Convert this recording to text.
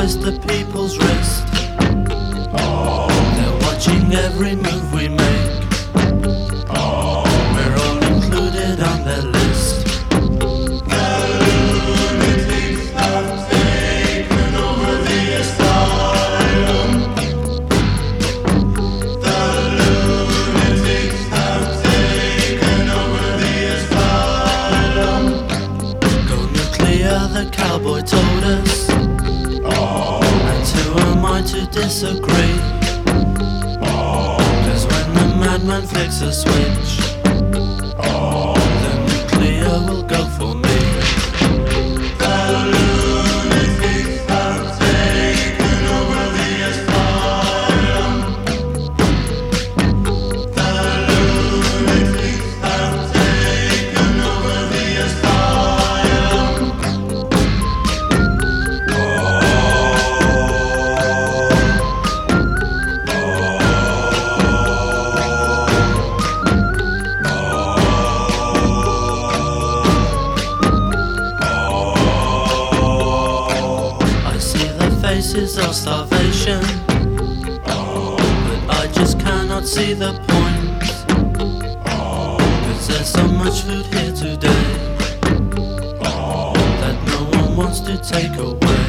twist the people's wrist. They're watching every move we make. We're all included on their list. The lunatics have taken over the asylum. The lunatics have taken over the asylum. Go nuclear, the cowboy told us. And who am I to disagree? Cause when the madman flicks a switch, the nuclear will go for me. The lunatics have taken over the asylum. The lunatics have taken over the asylum. I see the faces of starvation, but I just cannot see the point. Cause there's so much food here today that no one wants to take away.